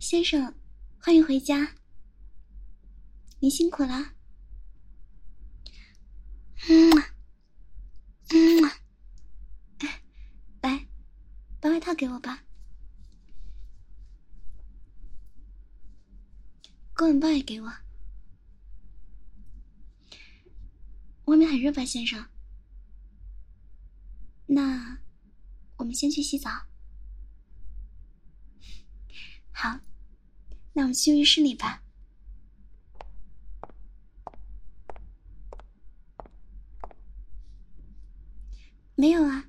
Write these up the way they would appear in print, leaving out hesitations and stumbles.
先生，欢迎回家。您辛苦了。来，把外套给我吧。公文包也给我。外面很热吧，先生？那我们先去洗澡。好，那我们去浴室里吧。没有啊，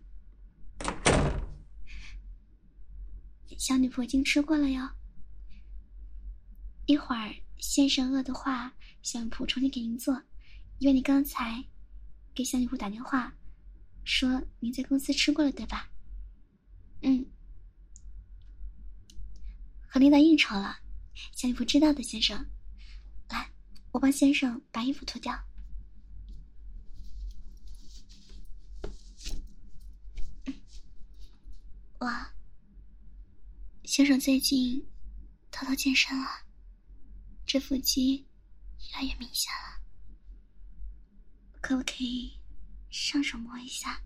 小女仆已经吃过了哟。一会儿先生饿的话，小女仆重新给您做，因为你刚才给小女仆打电话说您在公司吃过了，对吧？和领导应酬了，小女仆知道的，先生。来，我帮先生把衣服脱掉。哇，先生最近偷偷健身了，这腹肌越来越明显了，可不可以上手摸一下？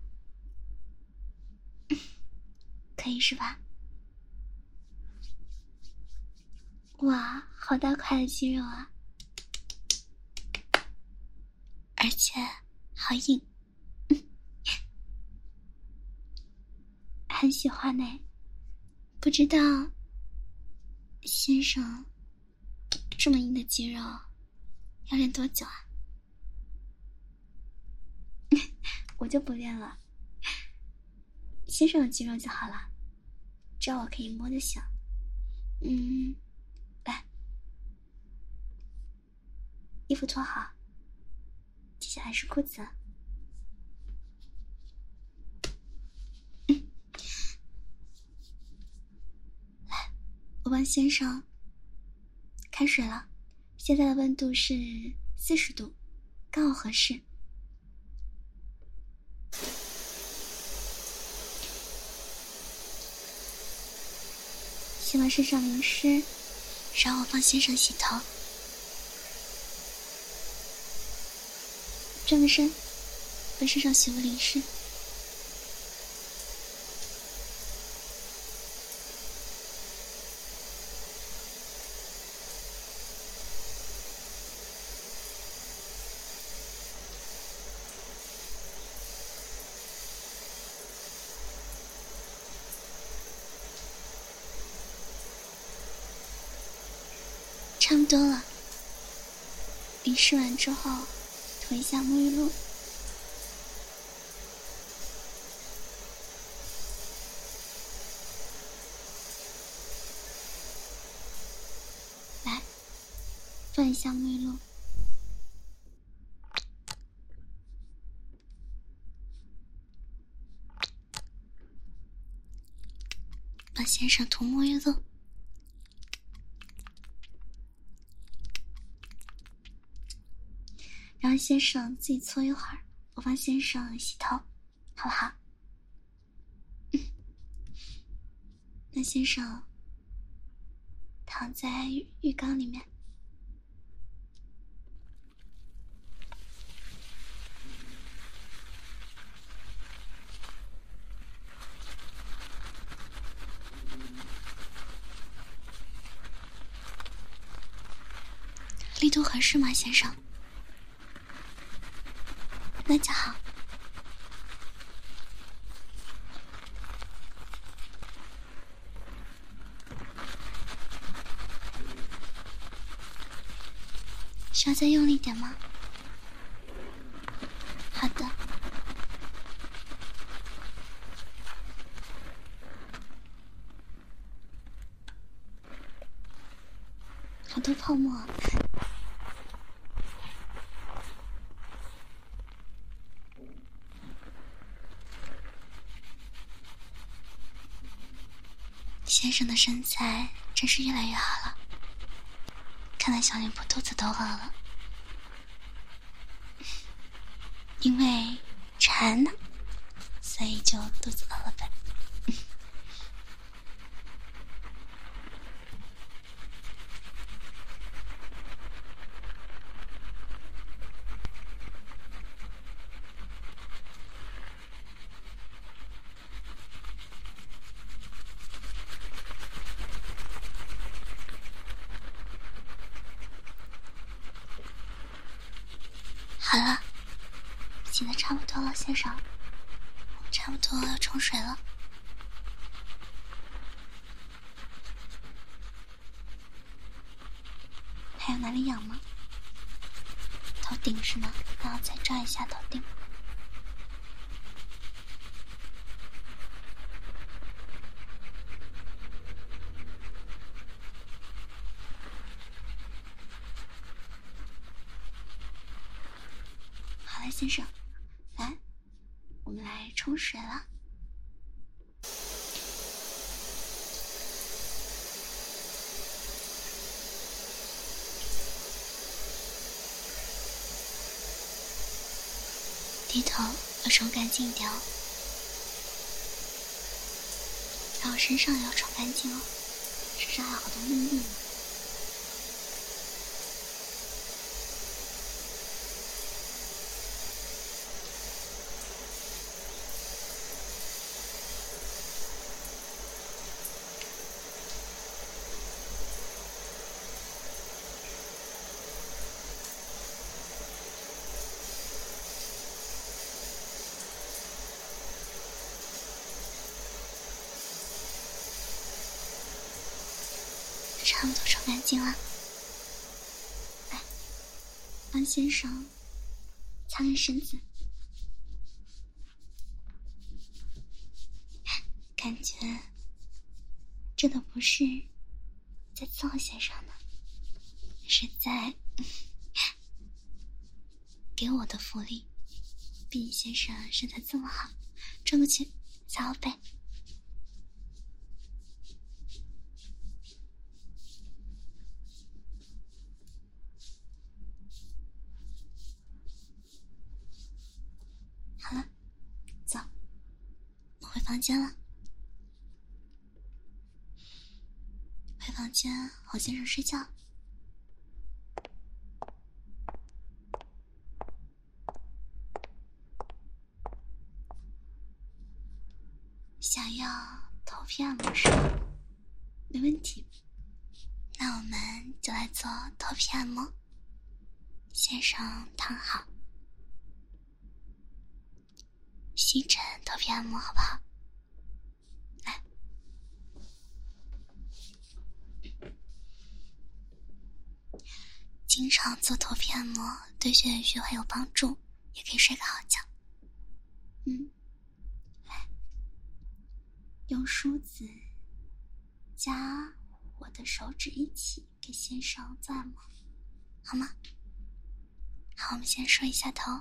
可以是吧？哇，好大块的肌肉啊，而且好硬，很喜欢呢。不知道先生这么硬的肌肉要练多久啊？我就不练了，先生有肌肉就好了，只要我可以摸就行。来，衣服脱好，接下来是裤子。来，我帮先生开水了，现在的温度是40度，刚好合适。洗完身上淋湿，然后我帮先生洗头。转个身，把身上洗不淋湿。差不多了，淋湿完之后涂一下沐浴露。来，放一下沐浴露。帮先生涂沐浴露。然后先生自己搓一会儿，我帮先生洗头，好不好？那先生躺在浴缸里面。力度合适吗，先生？那就好。需要再用力点吗？好的。好多泡沫。先生的身材真是越来越好了，看来小女仆肚子都饿了，因为馋呢，所以就肚子饿了呗。 好了，洗的差不多了，先生，我们差不多要冲水了。还有哪里痒吗？头顶是吗？那我再抓一下头顶。好了，先生，来，我们来冲水了。低头，要冲干净一点哦。然后身上也要冲干净哦，身上还有好多闷腻呢。差不多冲干净了，来，帮先生擦干身子，感觉这都不是在揍先生呢，是在给我的福利。毕竟先生身材这么好，转过去擦我背。好了，走，我回房间了。回房间哄先生睡觉。想要头皮按摩是吗？没问题。那我们就来做头皮按摩。先生躺好，吸尘头皮按摩好不好？来，经常做头皮按摩对血液循环有帮助，也可以睡个好觉。来，用梳子加我的手指一起给先生做按摩，好吗？好，我们先梳一下头。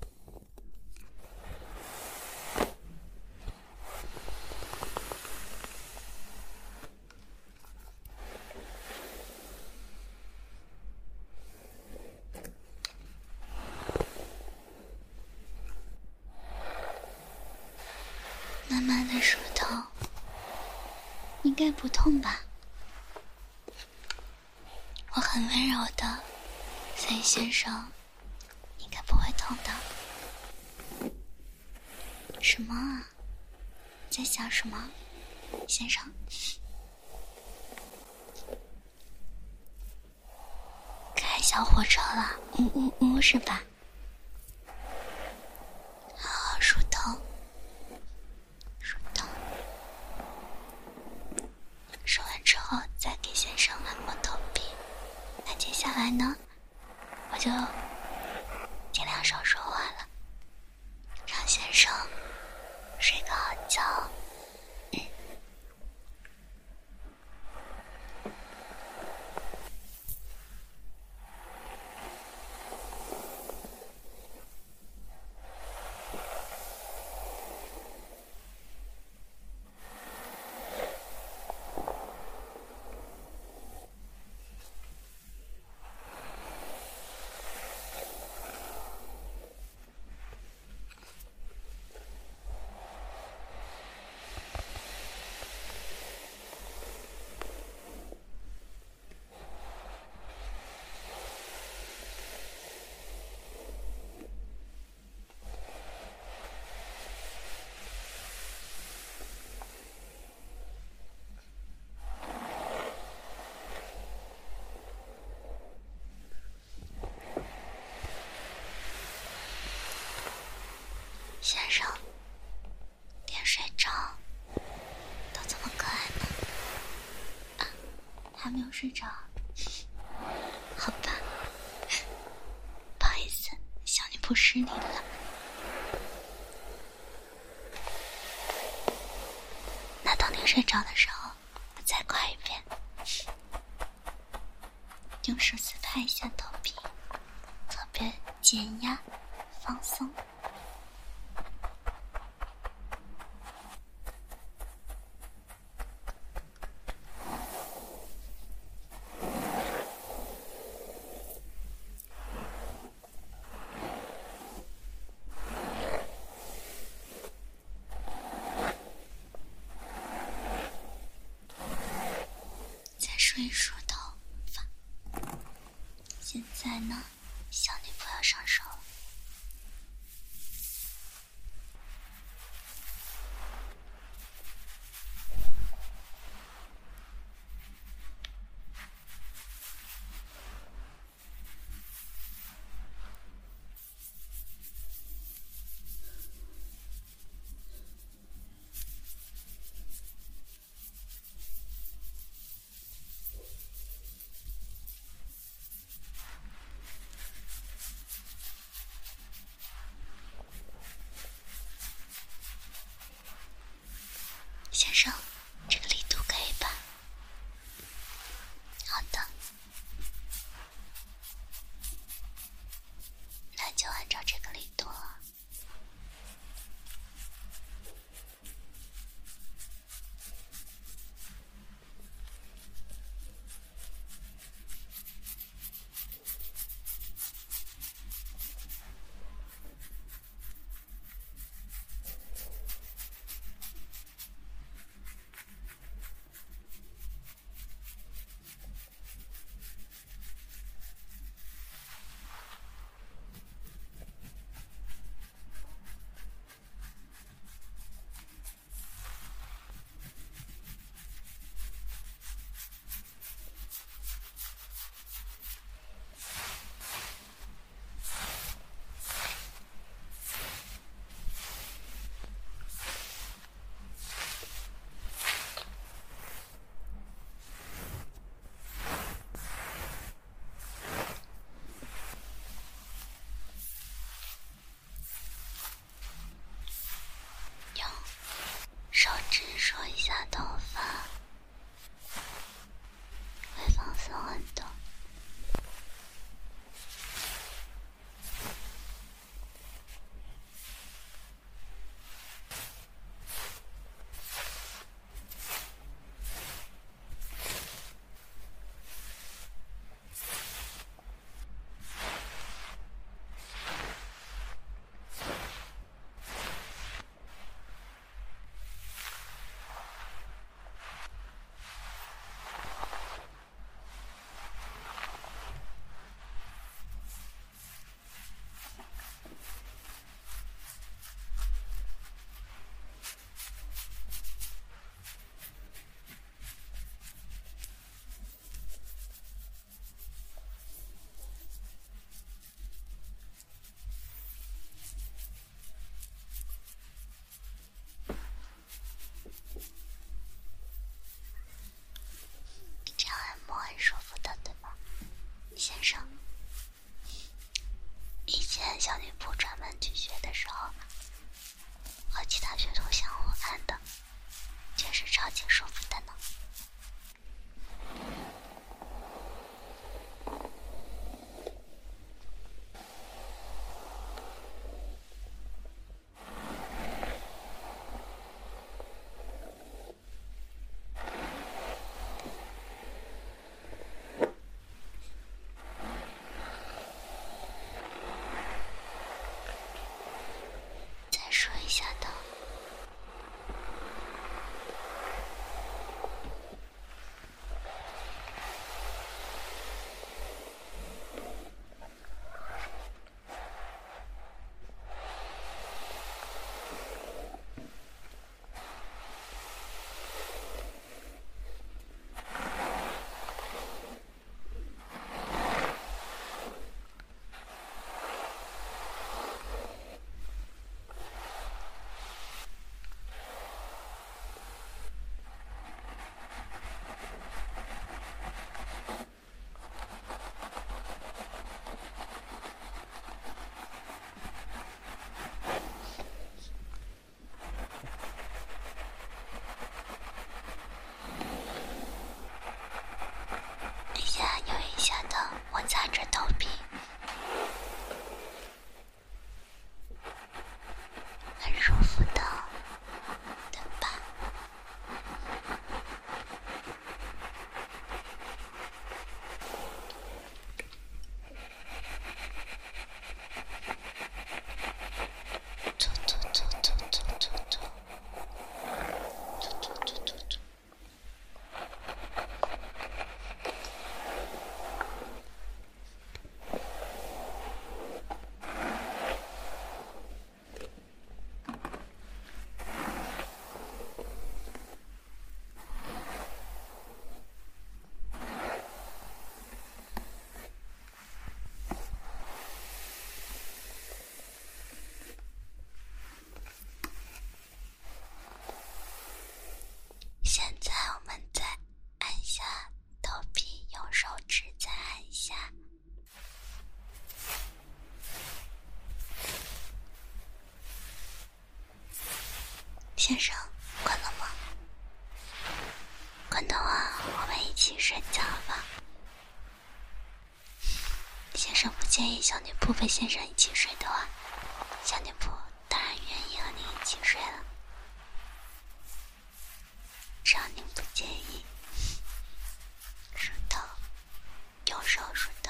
慢慢的梳头，应该不痛吧？我很温柔的，所以先生应该不会痛的。什么啊？在想什么，先生？开小火车了，是吧？好好梳头，梳头，梳完之后再给先生按摩头皮。那接下来呢，我就尽量少说话了，让先生睡个好觉。 睡着？好吧，不好意思，小女仆失礼了。那当你睡着的时候，我再快一遍，用手指拍一下头皮，特别减压放松。说一说头发。现在呢，小女仆要上手了。先生，这个力度可以吧？好的，那就按照这个力度了。手指梳一下头发，会放松很多。舒服的，对吧，先生？以前小女仆专门去学的时候，和其他学徒相互按的，确实超级舒服的呢。 先生，困了吗？困的话，我们一起睡觉吧。先生不介意小女仆陪先生一起睡的话，小女仆当然愿意和你一起睡了。只要您不介意。数头，右手数头。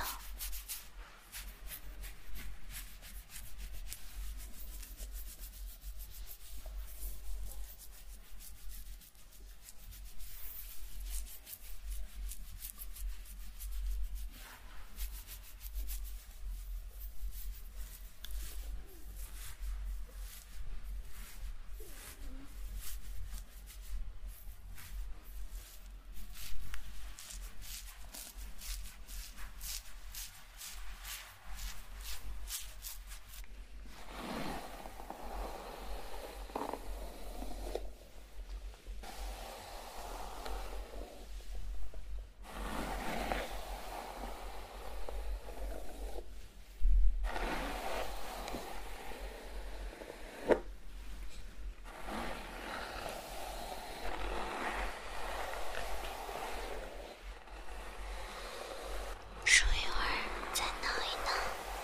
数一会儿，再挠一挠。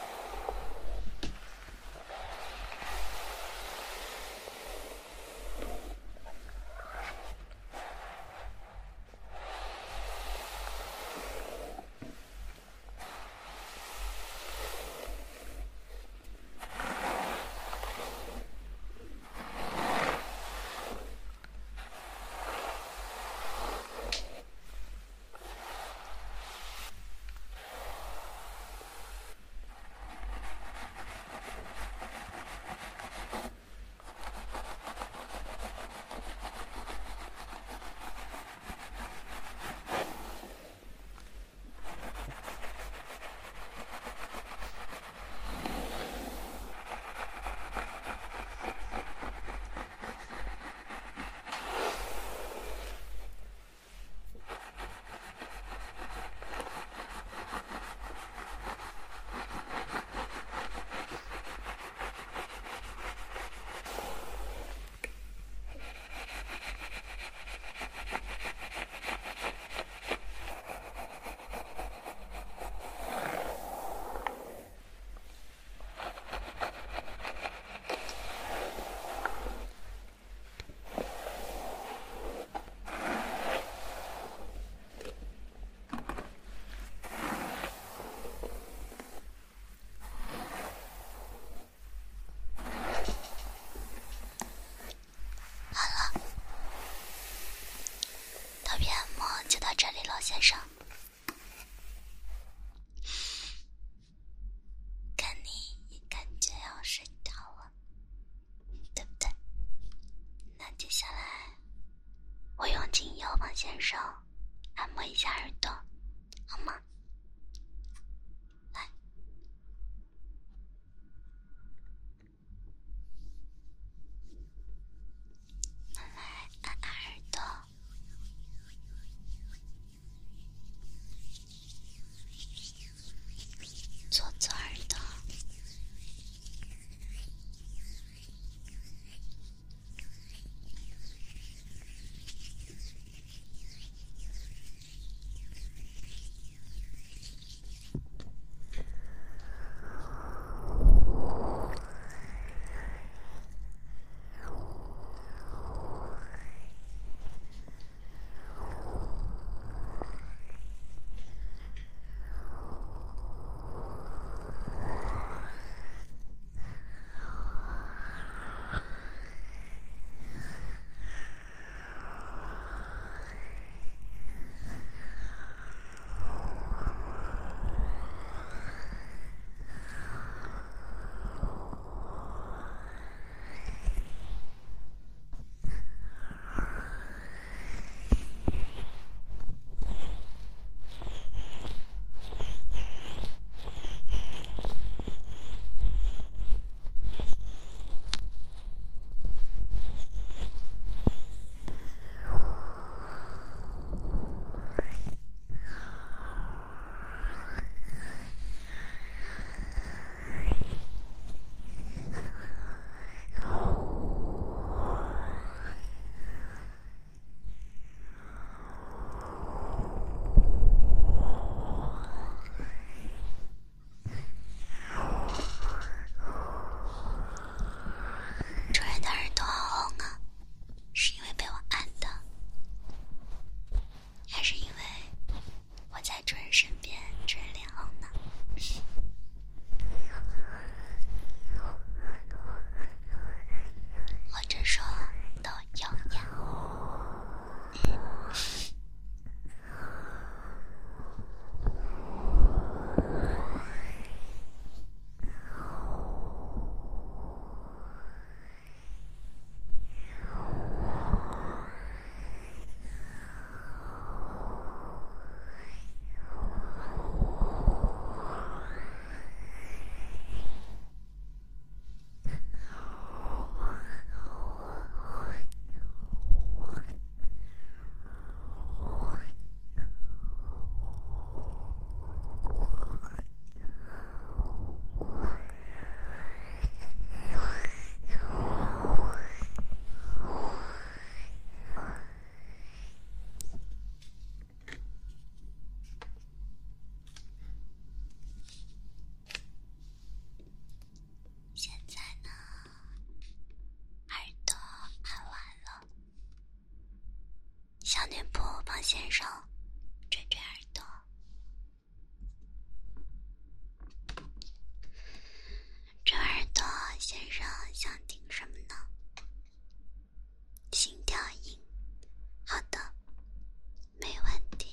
就到这里了，先生。看你也感觉要睡着了，对不对？那接下来我用精油帮先生按摩一下耳朵，好吗？来，来按按耳朵。左耳朵， 先生吹吹耳朵。吹耳朵，先生想听什么呢？心跳音。好的，没问题。